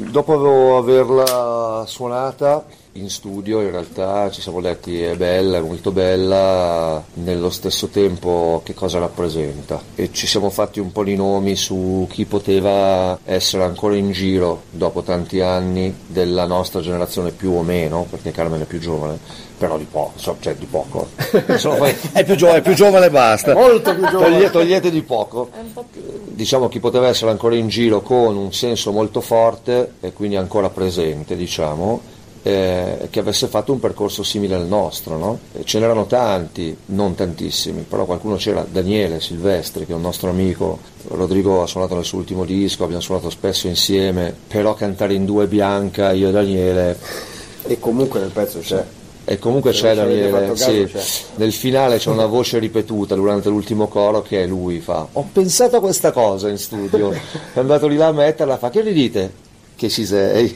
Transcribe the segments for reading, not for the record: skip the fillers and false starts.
dopo averla suonata in studio, in realtà ci siamo detti è bella, è molto bella, nello stesso tempo che cosa rappresenta, e ci siamo fatti un po' di nomi su chi poteva essere ancora in giro dopo tanti anni della nostra generazione, più o meno, perché Carmen è più giovane, però di poco, cioè di poco. È più giovane e basta, molto più giovane. Togliete di poco. Diciamo chi poteva essere ancora in giro con un senso molto forte e quindi ancora presente, diciamo, che avesse fatto un percorso simile al nostro, no? Ce n'erano tanti, non tantissimi, però qualcuno c'era. Daniele Silvestri, che è un nostro amico, Rodrigo ha suonato nel suo ultimo disco, abbiamo suonato spesso insieme, però cantare in due Bianca, io e Daniele, e comunque nel pezzo c'è. E comunque c'è Daniele, sì. C'è. Nel finale c'è una voce ripetuta durante l'ultimo coro che è lui, fa: ho pensato a questa cosa in studio, è andato lì là a metterla, fa: che gli dite? Che ci sei?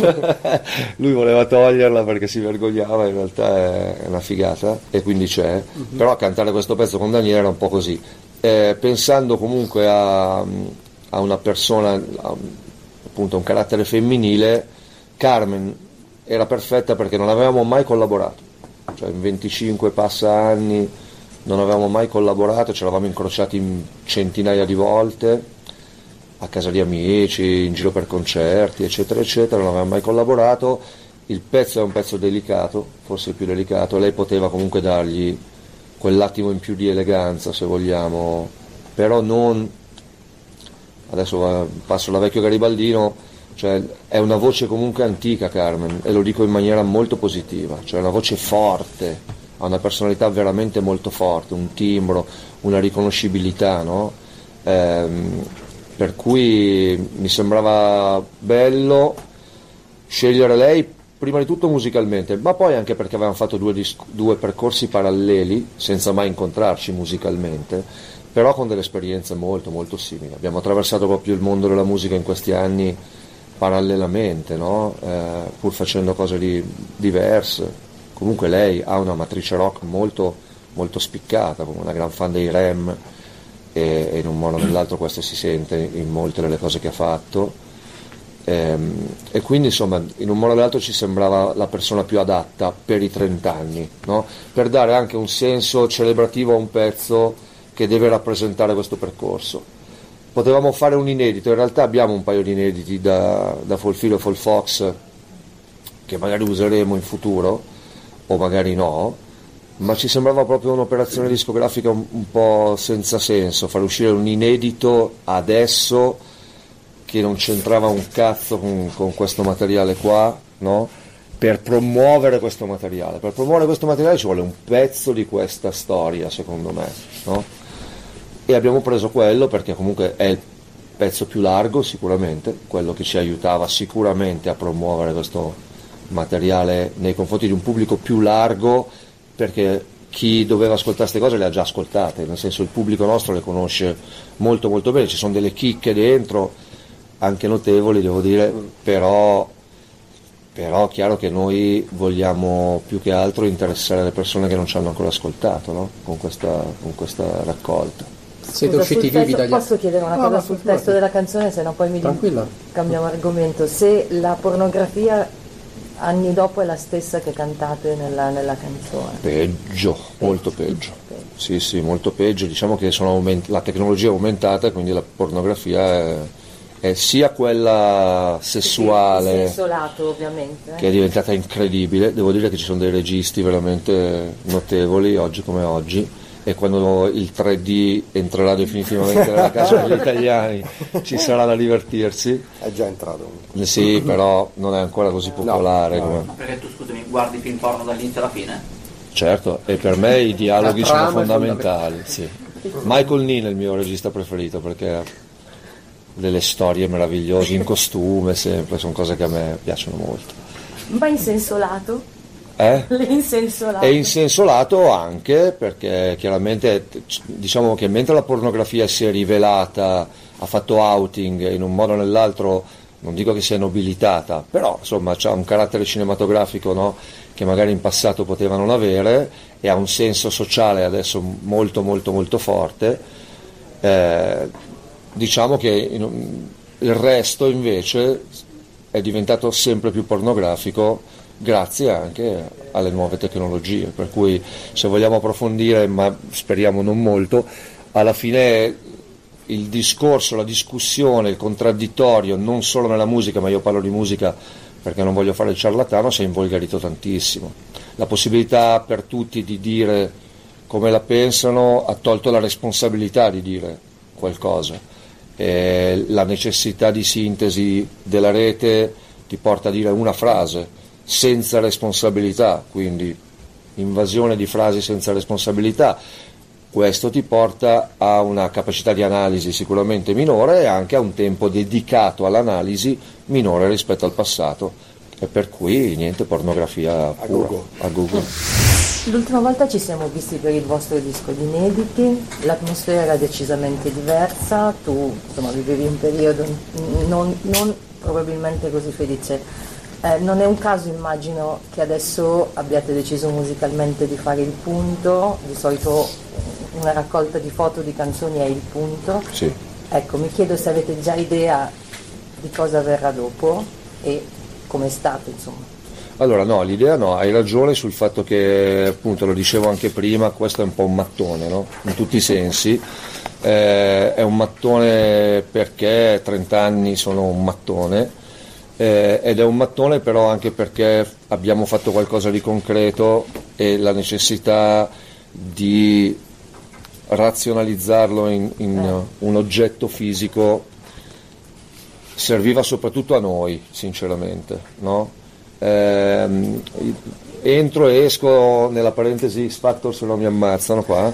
Lui voleva toglierla perché si vergognava, in realtà è una figata, e quindi c'è. Però cantare questo pezzo con Daniele era un po' così, pensando comunque a una persona, appunto un carattere femminile. Carmen era perfetta perché non avevamo mai collaborato, cioè in 25 passa anni non avevamo mai collaborato, ci eravamo incrociati centinaia di volte a casa di amici, in giro per concerti, eccetera eccetera, non avevamo mai collaborato. Il pezzo è un pezzo delicato, forse il più delicato, lei poteva comunque dargli quell'attimo in più di eleganza, se vogliamo, però non, adesso passo da vecchio garibaldino, cioè è una voce comunque antica Carmen, e lo dico in maniera molto positiva, cioè una voce forte, ha una personalità veramente molto forte, un timbro, una riconoscibilità, no? Per cui mi sembrava bello scegliere lei, prima di tutto musicalmente, ma poi anche perché avevamo fatto due percorsi paralleli senza mai incontrarci musicalmente, però con delle esperienze molto molto simili. Abbiamo attraversato proprio il mondo della musica in questi anni parallelamente, no? Pur facendo cose diverse. Comunque lei ha una matrice rock molto, molto spiccata, come una gran fan dei Rem, e in un modo o nell'altro questo si sente in molte delle cose che ha fatto, e quindi insomma in un modo o nell'altro ci sembrava la persona più adatta per i 30 anni, no? Per dare anche un senso celebrativo a un pezzo che deve rappresentare questo percorso. Potevamo fare un inedito, in realtà abbiamo un paio di inediti da Folfilo e Folfox che magari useremo in futuro o magari no, ma ci sembrava proprio un'operazione discografica un po' senza senso, far uscire un inedito adesso che non c'entrava un cazzo con questo materiale qua, no? Per promuovere questo materiale. Per promuovere questo materiale ci vuole un pezzo di questa storia, secondo me, no? E abbiamo preso quello perché comunque è il pezzo più largo, sicuramente, quello che ci aiutava sicuramente a promuovere questo materiale nei confronti di un pubblico più largo, perché chi doveva ascoltare queste cose le ha già ascoltate, nel senso il pubblico nostro le conosce molto molto bene, ci sono delle chicche dentro, anche notevoli devo dire, però chiaro che noi vogliamo più che altro interessare le persone che non ci hanno ancora ascoltato, no? Con questa raccolta. Siete usciti vivi dagli... Posso chiedere una cosa sul testo della canzone, se no poi cambiamo argomento. Se la pornografia anni dopo è la stessa che cantate nella canzone? Peggio, molto peggio. Sì, molto peggio. Diciamo che la tecnologia è aumentata, quindi la pornografia è sia quella sessuale, senso lato, ovviamente, che è diventata incredibile. Devo dire che ci sono dei registi veramente notevoli oggi come oggi, e quando il 3D entrerà definitivamente nella casa degli italiani ci sarà da divertirsi. È già entrato. Sì, però non è ancora così popolare. Ma perché tu, scusami, guardi film porno dall'inizio alla fine? Certo, e per me i dialoghi sono fondamentali. Sì. Michael Neen è il mio regista preferito perché ha delle storie meravigliose, in costume sempre, sono cose che a me piacciono molto. Ma in senso lato? È in senso lato anche perché chiaramente diciamo che mentre la pornografia si è rivelata, ha fatto outing in un modo o nell'altro, non dico che sia nobilitata, però insomma c'ha un carattere cinematografico, no? Che magari in passato poteva non avere, e ha un senso sociale adesso molto molto molto forte. Diciamo che il resto invece è diventato sempre più pornografico grazie anche alle nuove tecnologie, per cui se vogliamo approfondire, ma speriamo non molto, alla fine il discorso, la discussione, il contraddittorio, non solo nella musica, ma io parlo di musica perché non voglio fare il ciarlatano, si è involgarito tantissimo. La possibilità per tutti di dire come la pensano ha tolto la responsabilità di dire qualcosa. La necessità di sintesi della rete ti porta a dire una frase senza responsabilità, quindi invasione di frasi senza responsabilità. Questo ti porta a una capacità di analisi sicuramente minore e anche a un tempo dedicato all'analisi minore rispetto al passato, e per cui niente, pornografia pura a Google. L'ultima volta ci siamo visti per il vostro disco di inediti, l'atmosfera era decisamente diversa, tu insomma vivevi un periodo non probabilmente così felice. Non è un caso, immagino, che adesso abbiate deciso musicalmente di fare il punto, di solito una raccolta di foto di canzoni è il punto. Sì. Ecco, mi chiedo se avete già idea di cosa verrà dopo e come è stato, insomma. Allora no, l'idea no, hai ragione sul fatto che, appunto, lo dicevo anche prima, questo è un po' un mattone, no? In tutti i sensi. È un mattone perché 30 anni sono un mattone, ed è un mattone però anche perché abbiamo fatto qualcosa di concreto e la necessità di razionalizzarlo in un oggetto fisico serviva soprattutto a noi, sinceramente, no? Entro e esco nella parentesi X Factor, se no mi ammazzano qua.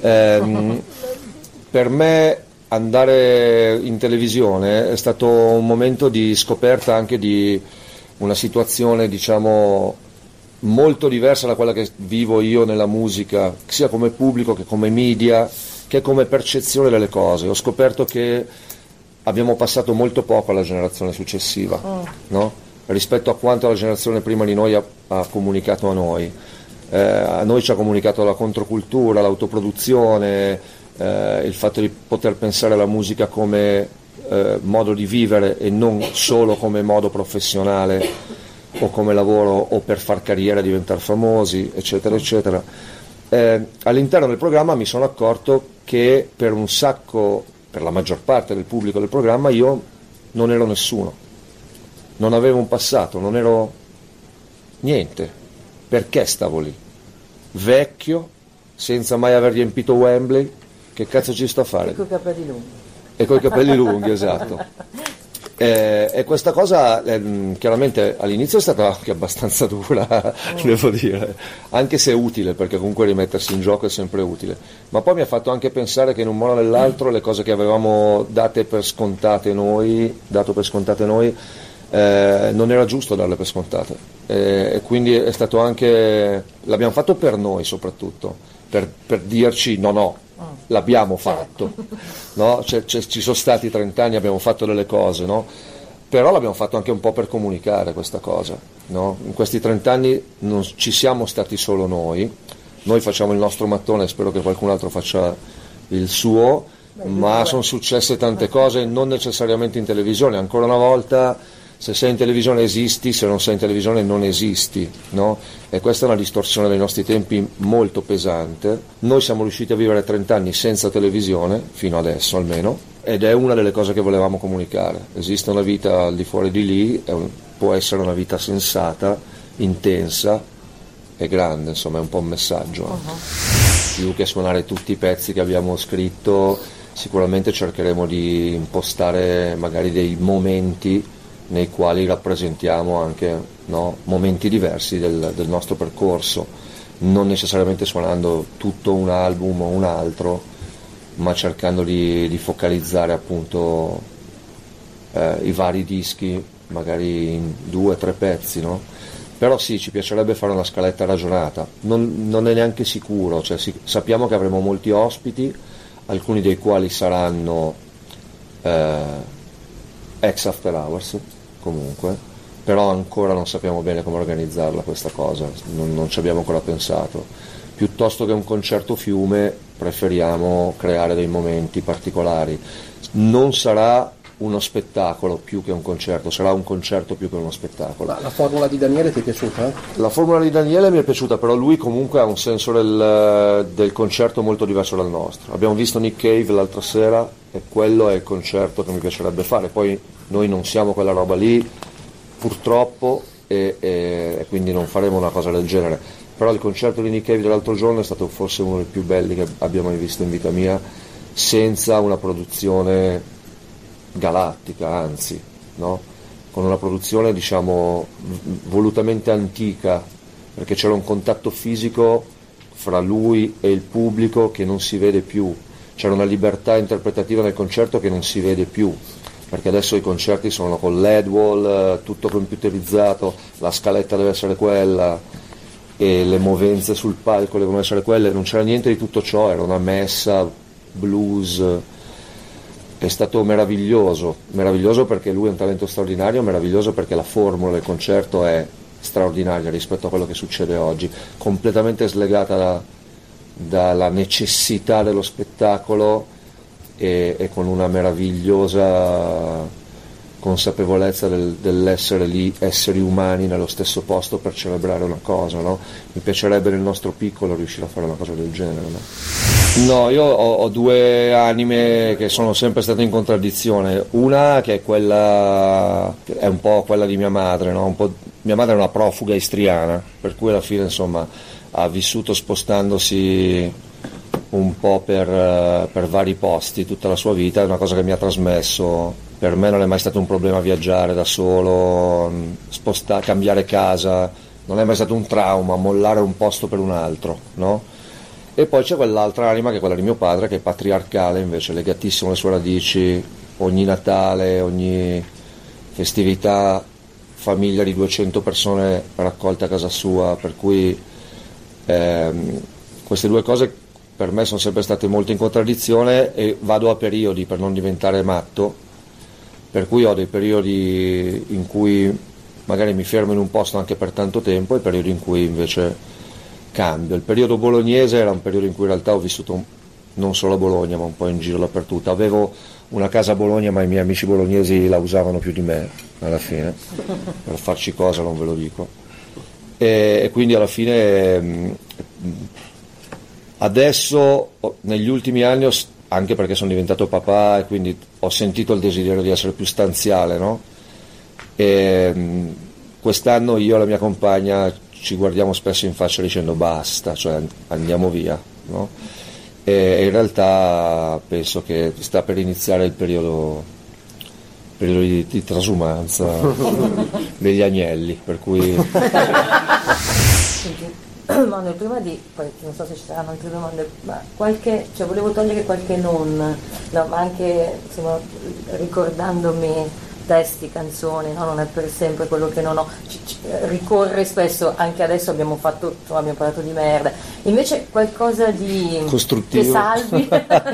Per me andare in televisione è stato un momento di scoperta anche di una situazione, diciamo, molto diversa da quella che vivo io nella musica, sia come pubblico che come media, che come percezione delle cose. Ho scoperto che abbiamo passato molto poco alla generazione successiva, no? Rispetto a quanto la generazione prima di noi ha comunicato a noi. A noi ci ha comunicato la controcultura, l'autoproduzione, il fatto di poter pensare alla musica come modo di vivere e non solo come modo professionale o come lavoro o per far carriera, diventare famosi, eccetera, eccetera. All'interno del programma mi sono accorto che per la maggior parte del pubblico del programma io non ero nessuno. Non avevo un passato, non ero niente. Perché stavo lì? Vecchio, senza mai aver riempito Wembley, che cazzo ci sto a fare? E coi capelli lunghi. E coi capelli lunghi, esatto. E questa cosa chiaramente all'inizio è stata anche abbastanza dura, devo dire, anche se è utile, perché comunque rimettersi in gioco è sempre utile. Ma poi mi ha fatto anche pensare che in un modo o nell'altro le cose che avevamo dato per scontate noi, non era giusto darle per scontate, e quindi è stato anche, l'abbiamo fatto per noi soprattutto, per dirci no, l'abbiamo fatto, no? Ci sono stati 30 anni, abbiamo fatto delle cose, no? Però l'abbiamo fatto anche un po' per comunicare questa cosa, no? In questi 30 anni non ci siamo stati solo noi facciamo il nostro mattone, spero che qualcun altro faccia il suo, ma sono successe tante cose, non necessariamente in televisione. Ancora una volta, se sei in televisione esisti, se non sei in televisione non esisti, no? E questa è una distorsione dei nostri tempi molto pesante. Noi siamo riusciti a vivere 30 anni senza televisione, fino adesso almeno, ed è una delle cose che volevamo comunicare. Esiste una vita al di fuori di lì, può essere una vita sensata, intensa e grande, insomma è un po' un messaggio. Più che suonare tutti i pezzi che abbiamo scritto, sicuramente cercheremo di impostare magari dei momenti nei quali rappresentiamo anche, no, momenti diversi del nostro percorso, non necessariamente suonando tutto un album o un altro, ma cercando di focalizzare appunto i vari dischi magari in 2 o 3 pezzi, no? Però sì, ci piacerebbe fare una scaletta ragionata, non è neanche sicuro, cioè sappiamo che avremo molti ospiti, alcuni dei quali saranno ex After Hours comunque, però ancora non sappiamo bene come organizzarla questa cosa, non ci abbiamo ancora pensato. Piuttosto che un concerto fiume preferiamo creare dei momenti particolari. Non sarà uno spettacolo più che un concerto, sarà un concerto più che uno spettacolo. La formula di Daniele ti è piaciuta? La formula di Daniele mi è piaciuta, però lui comunque ha un senso del concerto molto diverso dal nostro. Abbiamo visto Nick Cave l'altra sera e quello è il concerto che mi piacerebbe fare. Poi noi non siamo quella roba lì, purtroppo, e quindi non faremo una cosa del genere. Però il concerto di Nick Cave dell'altro giorno è stato forse uno dei più belli che abbia mai visto in vita mia, senza una produzione galattica, anzi, no? Con una produzione diciamo volutamente antica, perché c'era un contatto fisico fra lui e il pubblico che non si vede più, c'era una libertà interpretativa nel concerto che non si vede più, perché adesso i concerti sono con l'headwall, tutto computerizzato, la scaletta deve essere quella e le movenze sul palco devono essere quelle, non c'era niente di tutto ciò, era una messa blues. È stato meraviglioso perché lui è un talento straordinario, meraviglioso perché la formula del concerto è straordinaria rispetto a quello che succede oggi, completamente slegata dalla necessità dello spettacolo e con una meravigliosa consapevolezza dell'essere lì esseri umani nello stesso posto per celebrare una cosa, no? Mi piacerebbe nel nostro piccolo riuscire a fare una cosa del genere, no? No, io ho due anime che sono sempre state in contraddizione, una che è quella, è un po' quella di mia madre, no? Mia madre è una profuga istriana, per cui alla fine insomma ha vissuto spostandosi un po' per vari posti tutta la sua vita, è una cosa che mi ha trasmesso. Per me non è mai stato un problema viaggiare da solo, cambiare casa, non è mai stato un trauma, mollare un posto per un altro, no? E poi c'è quell'altra anima che è quella di mio padre, che è patriarcale invece, legatissimo alle sue radici, ogni Natale, ogni festività, famiglia di 200 persone raccolte a casa sua, per cui queste due cose per me sono sempre state molto in contraddizione e vado a periodi per non diventare matto, per cui ho dei periodi in cui magari mi fermo in un posto anche per tanto tempo e periodi in cui invece cambio. Il periodo bolognese era un periodo in cui in realtà ho vissuto non solo a Bologna ma un po' in giro dappertutto. Avevo una casa a Bologna ma i miei amici bolognesi la usavano più di me alla fine, per farci cosa non ve lo dico. E quindi alla fine adesso negli ultimi anni anche perché sono diventato papà e quindi ho sentito il desiderio di essere più stanziale, no? E quest'anno io e la mia compagna ci guardiamo spesso in faccia dicendo basta, cioè andiamo via, no? E in realtà penso che sta per iniziare il periodo di trasumanza degli agnelli, per cui Manuel, prima di, poi non so se ci saranno altre domande, ma volevo togliere qualche non, no, ma anche insomma, ricordandomi testi, canzoni, no? Non è per sempre quello che non ho, ricorre spesso, anche adesso abbiamo parlato di merda, invece qualcosa di costruttivo, che salvi.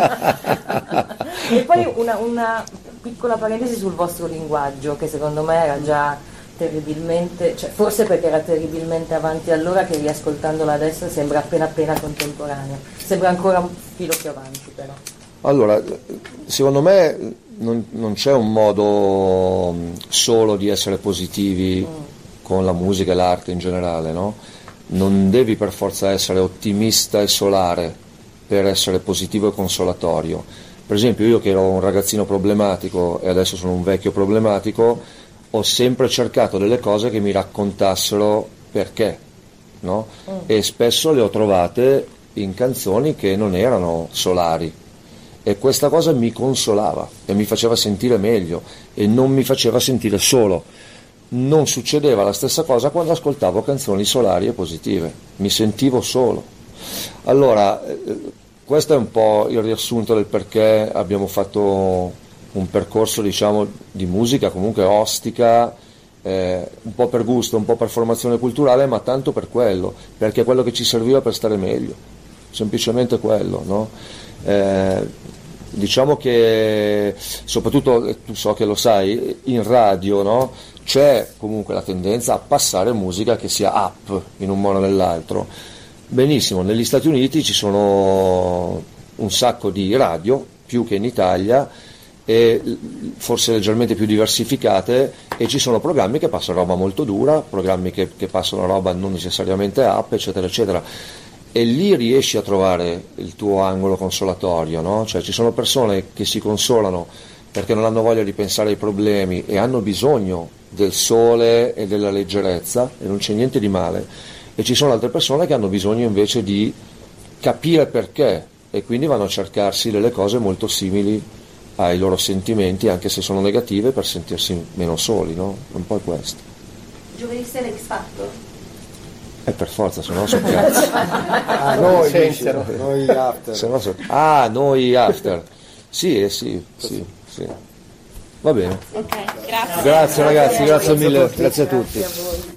E poi una piccola parentesi sul vostro linguaggio, che secondo me era già terribilmente, cioè forse perché era terribilmente avanti allora, che riascoltandola adesso sembra appena contemporanea, sembra ancora un filo più avanti però. Allora, secondo me non c'è un modo solo di essere positivi con la musica e l'arte in generale, no? Non devi per forza essere ottimista e solare per essere positivo e consolatorio. Per esempio io che ero un ragazzino problematico e adesso sono un vecchio problematico, ho sempre cercato delle cose che mi raccontassero perché, no? E spesso le ho trovate in canzoni che non erano solari e questa cosa mi consolava e mi faceva sentire meglio e non mi faceva sentire solo. Non succedeva la stessa cosa quando ascoltavo canzoni solari e positive, mi sentivo solo. Allora, questo è un po' il riassunto del perché abbiamo fatto un percorso, diciamo, di musica comunque ostica, un po' per gusto, un po' per formazione culturale, ma tanto per quello, perché è quello che ci serviva per stare meglio, semplicemente quello, no? Diciamo che soprattutto, tu so che lo sai, in radio, no? C'è comunque la tendenza a passare musica che sia up in un modo o nell'altro. Benissimo, negli Stati Uniti ci sono un sacco di radio, più che in Italia, e forse leggermente più diversificate, e ci sono programmi che passano roba molto dura, programmi che passano roba non necessariamente up, eccetera eccetera, e lì riesci a trovare il tuo angolo consolatorio, no? Cioè ci sono persone che si consolano perché non hanno voglia di pensare ai problemi e hanno bisogno del sole e della leggerezza, e non c'è niente di male, e ci sono altre persone che hanno bisogno invece di capire perché, e quindi vanno a cercarsi delle cose molto simili ai loro sentimenti, anche se sono negative, per sentirsi meno soli, no? Un po' è questo. Giovedì sera X Factor? Per forza, se no sono cazzo. Noi Sensero. noi after. Se no noi after. Sì. Va bene. Ok, grazie. Grazie ragazzi, grazie mille, grazie a tutti.